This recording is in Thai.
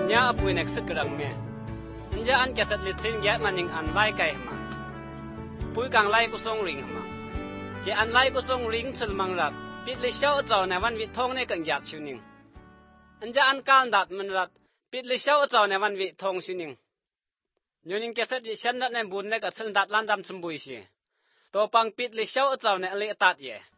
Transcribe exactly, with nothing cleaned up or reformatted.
ญาปุยเน็กสึกรังเมอันจะอันแกสัตลิสินแยมันยิงอันไล่ไก่มาปุยกังไล่กุศลริงมาแกอันไล่กุศลริงฉลมังรัดปิดลิเช่าเจ้าในวันวิทงในกังยาดชิวนิงอันจะอันการดัดมันรัดปิดลิเช่าเจ้าในวันวิทงชิวนิงยูนิงแกสัตวิชันดัดในบุญในกับฉันดัดลันดำสมบูรณ์ตัวปังปิดลิเช่าเจ้าในอเลตัดเย่